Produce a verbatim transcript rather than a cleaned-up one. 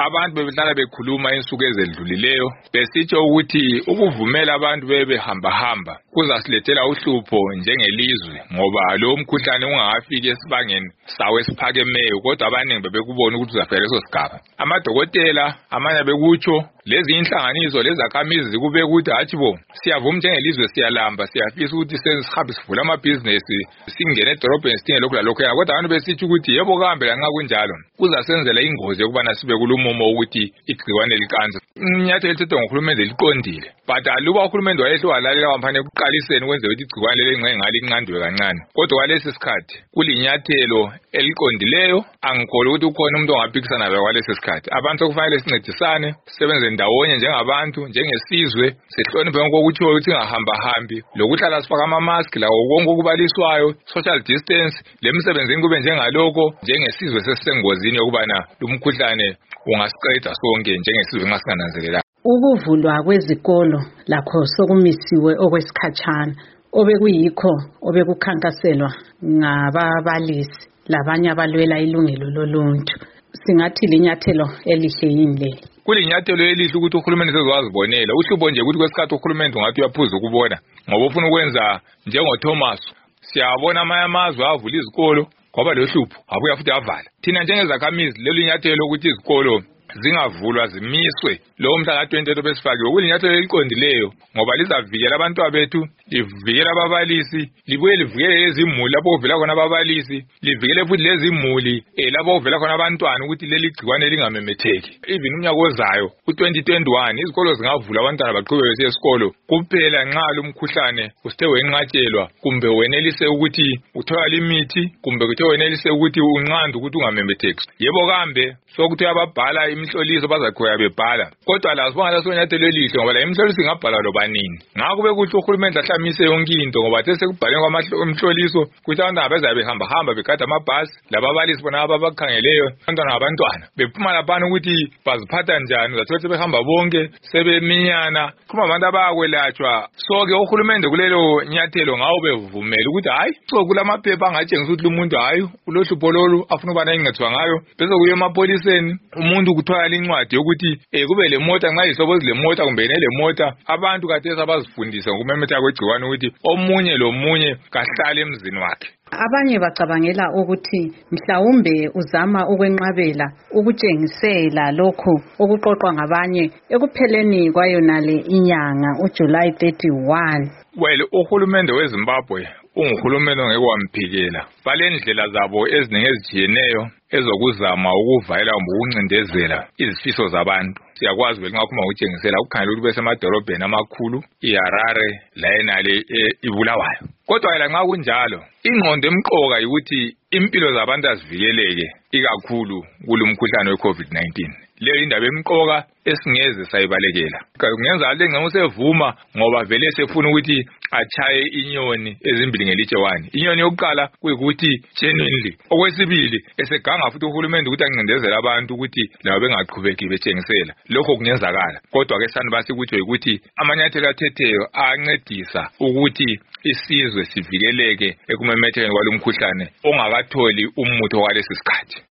abantu bebehlala bekhuluma insuku ezedlulileyo besitsho ukuthi ukuvumela abantu bebehamba hamba kuzasilethela uhlupho njengelizwe ngoba lo mkhuhlane ungakafiki esibangeni sawo esiphakemeyo kodwa abaningi bebekubona ukuthi uzafika leso sigaba. Amadokotela amanye bekutsho lezi inhlanganiso lezakhamizi zikube ukuthi hathi bo siyavuma njengelizwe siyalamba siyafisa ukuthi sihambe sivule amabhizinesi singene edorobheni sidinge lokhu lalokho kodwa abantu besithi ukuthi yebo kambe lanxa kunjalo kuzasenzela ingozi yokubana sibe kulumumo ukuthi igciwane likanza. Inyathelo elithethwe nguhulumende liqondile but aluba uhulumende wayehle walalela wampane ekuqaliseni kwenze ukuthi igciwane leli ngengale inqandwe kancane kodwa kwalesi sikhathi kulinyathelo eliqondileyo angikholwa ukuthi ukhona umuntu ongaphikisana naye kwalesi sikhathi. Abantu kufanele sincedisane sisebenze ndawonye njengabantu njengesizwe sihloniphe konke okutshiwo ukuthi ngahamba hambi lokuhlala sifaka ama mask lawo konke okubaliswayo social distance lemsebenzini kube njengaloko njengesizwe sesisengozini yokubana lumkhuhlane ungasiqeda sonke njengesizwe ngasingananzelela. Ukuvulwa kwezikolo lakho sokumisiwe okwesikhatshana obekuyikho obekukhankaselwa ngababalisi labanye abalwela ilungelo loluntu singathi linyathelo elihle yini? Kulinyathelo elihle ukuthi uhulumende sezwazibonela uhlupho nje ukuthi kwesikhathi uhulumende ungathi uyaphuza ukubona ngoba ufuna ukwenza njengoThomas siyabona amanye amazwe avula izikolo ngoba lo hlupho abuya futhi avala. Thina njengezakhamizi lelo linyathelo ukuthi izikolo zingavulwa zimiswe lo mhla ka twenty besifakiwe kulinyathelo eliqondileyo ngoba lizavikela abantwana bethu livikela ababalisi libuye livikele izimuli lapho kuvela khona ababalisi livikele futhi lezi imuli lapho kuvela khona abantwana ukuthi leli gciwane lingamemetheki. Even umnyaka ozayo u twenty twenty-one izikolo zingavula abantwana baqhubeke besiya esikolo kuphela nxa lumkhuhlane usithe wenqatshelwa kumbe wenelise ukuthi uthola imithi kumbe kuthe wenelise ukuthi unqanda ukuthi ungamemetheki. Yebo kambe sokuthi ababhala imihloliso bazaqhubeka bebhala kodwa lazo bangalaso nyathelo elihle ngoba la imihloliso ingabhala lobanini. Ngakho kube kuthi uhulumende ahlamise yonke into ngoba tese kubhalwe kwamhloliso kuthi abantu abazabe behamba hamba begada amabhasi lababalisi bona ababakhangeleyo abantwana abantwana bephuma lapha ukuthi baziphatha njani uzathola behamba bonke sebeminyana kuma abantu abakwelatshwa. So ke uhulumende kulelo nyathelo ngawo bevumela ukuthi hayi so kulamaphepha angatshengisa ukuthi umuntu hayi ulohlupho lolu afuna ukubana ingethwa ngayo bese kuye emapoliseni umuntu kuthola incwadi yokuthi eh kube le mota nxa isobo zile mota kumbe nele mota abantu kathesi abazifundisa ngokumemetheka kwegciwane ukuthi omunye lomunye kahlale emzini wakhe. Abanye bacabangela ukuthi mhlawumbe uzama ukwenqabela ukutshengisela lokho okuqoqwa ngabanye ekupheleni kwayonale inyanga uJuly thirty-one. Well uhulumende weZimbabwe unguhulumende ongeke wamphikela balendlela zabo eziningi ezijiyeneyo ezokuzama ukuvayela kumbe ukuncindezela izifiso zabantu. Siyakwazi vele ngakhuma ukutshengisela ukukhangela ukuthi besemadolobheni amakhulu iHarare la enale ibulawayo kodwa yena nxa kunjalo ingqondo emqoka ukuthi impilo zabantu azivikeleke ikakhulu kulumkhuhlane weCovid nineteen. Leyo indaba emqoka esingeze sayibalekela. Kungenza le ngeke usevuma ngoba vele sefuna ukuthi achaye inyoni ezimbili ngelitshe one. Inyoni yokuqala kuyikuthi genuinely okwesibili eseganga futhi uhulumende ukuthi ancindezele abantu ukuthi labo bengaqhubeki betshengisela lokho kungenzakala kodwa ke sanibasi ukuthi ukuthi amanyathelo athetheyo ayancedisa ukuthi isizwe sivikeleke ekumemethekeni kwalomkhuhlane ongakatholi umuthi walesi sikhathi.